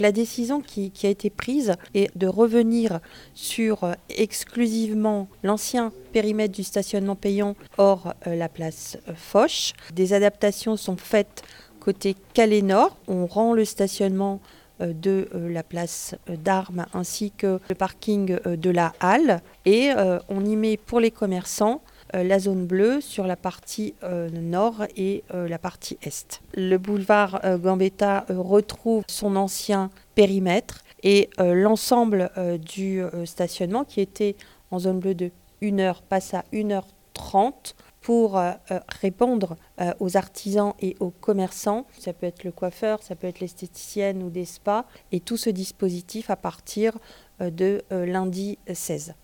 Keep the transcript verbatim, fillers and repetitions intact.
La décision qui, qui a été prise est de revenir sur euh, exclusivement l'ancien périmètre du stationnement payant hors euh, la place euh, Foch. Des adaptations sont faites côté Calais Nord. On rend le stationnement euh, de euh, la place euh, d'Armes ainsi que le parking euh, de la Halle. Et euh, on y met pour les commerçants euh, la zone bleue sur la partie euh, nord et euh, la partie est. Le boulevard euh, Gambetta euh, retrouve son ancien périmètre et euh, l'ensemble euh, du euh, stationnement qui était en zone bleue de une heure passe à une heure trente pour euh, répondre euh, aux artisans et aux commerçants. Ça peut être le coiffeur, ça peut être l'esthéticienne ou des spas. Et tout ce dispositif à partir euh, de euh, lundi seize.